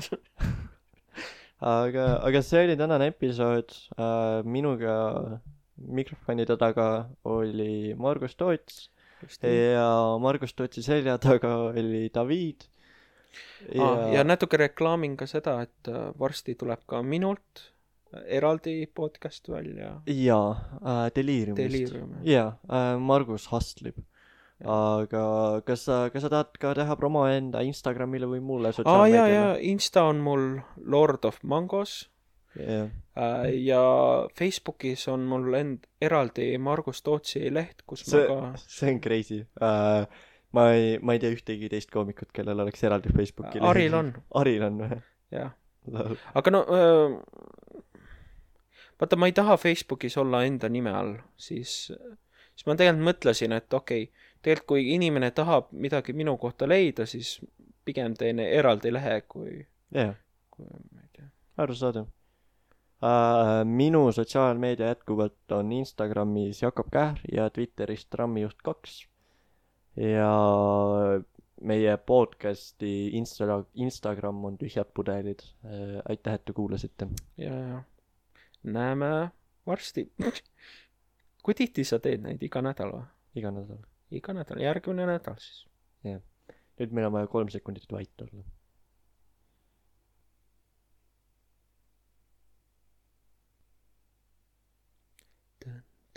aga, aga see oli tänane episood. Uh, minuga mikrofonide taga oli Margus Toots ja Margus Tootsi selja taga oli David. Ja... Ah, ja natuke reklaamin ka seda, et varsti tuleb ka minult eraldi podcast välja. Jaa, uh, Deliriumist. Delirium. Jaa, uh, Margus hustlib. Aga kas sa, kas sa tahad ka teha promo enda Instagramile või mulle sotsiaalmeediale? Aa, jaa, jaa, Insta on mul Lord of Mangos. Yeah. Uh, ja Facebookis on mul end eraldi Margus Tootsi leht, kus see, ma ka... See on crazy. Uh, ma, ei, ma ei tea ühtegi teist koomikut, kellel oleks eraldi Facebooki leht. Aril on. Aril on või? Jah. Aga no... Uh, vaata, ma ei taha Facebookis olla enda nime all, siis, siis ma tegelikult mõtlesin, et okei, okay, tegelikult kui inimene tahab midagi minu kohta leida, siis pigem teen eraldi lehe, kui... Jah. Kui, ma ei tea. Aru saada. Uh, minu sotsiaalmeedia jätkuvalt on Instagramis Jakob Kähr ja Twitteris Trammijuht kaks. Ja meie podcasti Insta- Instagram on Tühjad pudelid. Uh, aitäh, et te kuulasite. Ja, ja. Näeme varsti. Kui tihti sa teed neid? Iga nädal või? Iga nädal. Iga nädal. Järgmine nädal siis. Jah. Nüüd meil on vaja kolm sekundit vait olla.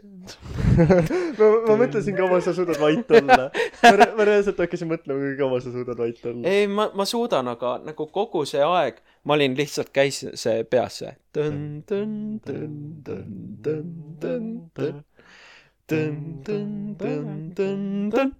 ma, ma mõtlesin, kaua sa suudad vait olla. Ma, re- ma reaalselt hakkasin mõtlema, kui kaua sa suudad vait olla. ei, ma, ma suudan, aga nagu kogu see aeg ma olin lihtsalt, käis see peas see tön, tön, tön, tön, tön, tön, tön, tön, tön, tön, tön, tön.